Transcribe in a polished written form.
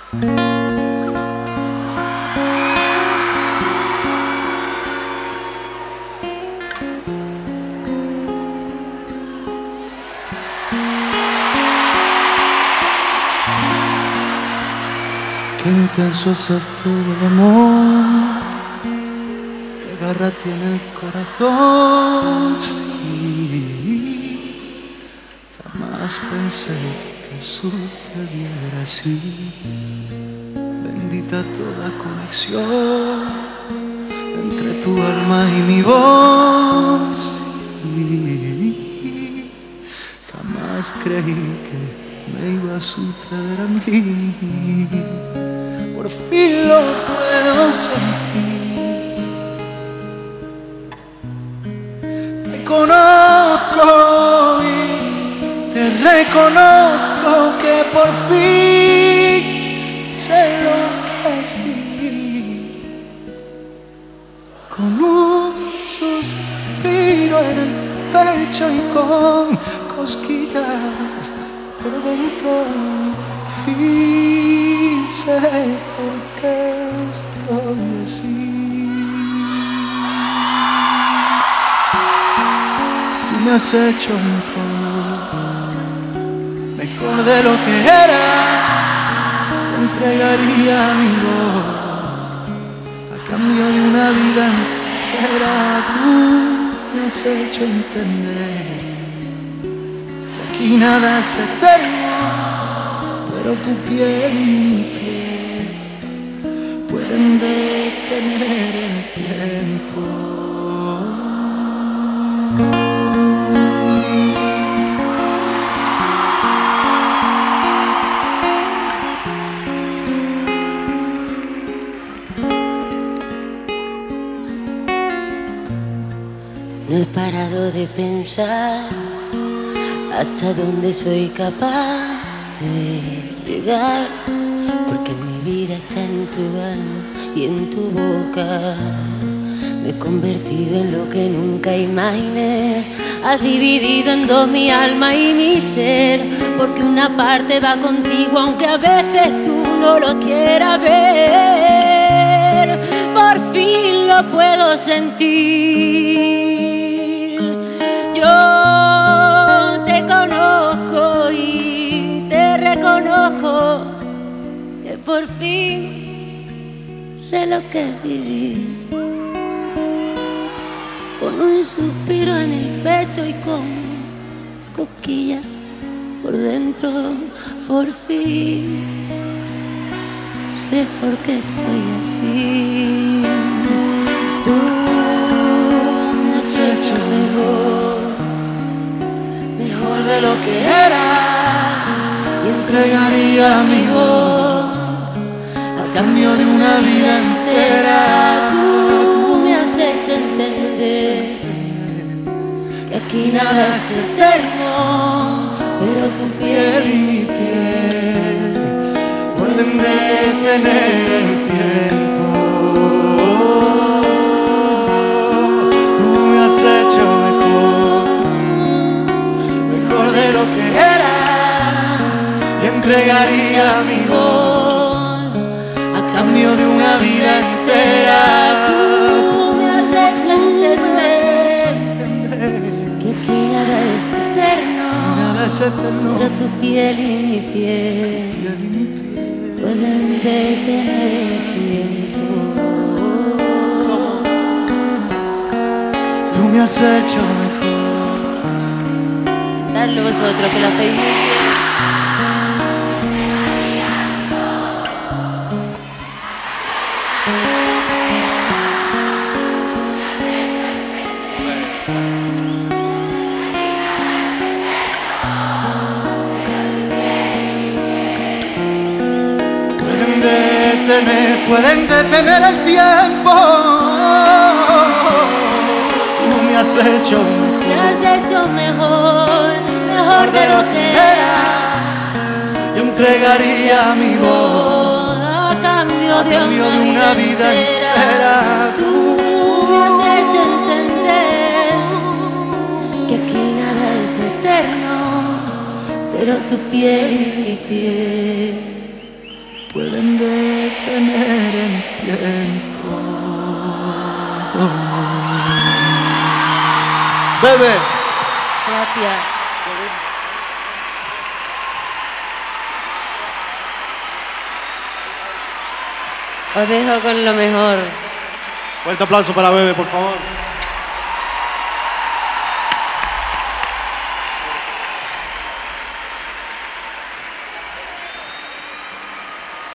Qué intenso es esto del amor, qué garra tiene el corazón. Sí, jamás pensé que sucediera así. Bendita toda conexión entre tu alma y mi voz. Sí, jamás creí que me iba a suceder a mí. Por fin lo puedo sentir. Te conozco y te reconozco que por fin sé lo que es vivir. Con un suspiro en el pecho y con cosquillas por dentro. Por fin sé por qué estoy así. Tú me has hecho mejor de lo que era. Te entregaría mi voz a cambio de una vida entera. Tú me has hecho entender que aquí nada es eterno, pero tu piel y mi piel pueden detener el tiempo. No he parado de pensar hasta dónde soy capaz de llegar, porque mi vida está en tu alma y en tu boca. Me he convertido en lo que nunca imaginé. Has dividido en dos mi alma y mi ser, porque una parte va contigo aunque a veces tú no lo quieras ver. Por fin lo puedo sentir. Yo te conozco y te reconozco que por fin sé lo que es vivir. Con un suspiro en el pecho y con cosquillas por dentro, por fin sé por qué estoy así. Tú me has hecho mejor de lo que era, y entregaría mi voz a cambio de una vida entera. Tú me has hecho entender que aquí nada es eterno, pero tu piel y mi piel pueden detener el tiempo. Tú me has hecho mejor de lo que era, y entregaría mi voz a cambio de una vida entera. Tú me has hecho entender que aquí nada es eterno, pero tu piel y mi piel pueden detener el tiempo. Tú me has hecho mejor. Dadlo vosotros que lo hacéis muy bien. Pueden detener el tiempo. Tú me has hecho mejor de lo que era. Yo entregaría mi voz a cambio de una vida entera. Tú me has hecho entender que aquí nada es eterno, pero tu piel y mi piel pueden detener el tiempo. Bebe. Gracias. Os dejo con lo mejor. Fuerte aplauso para Bebe, por favor.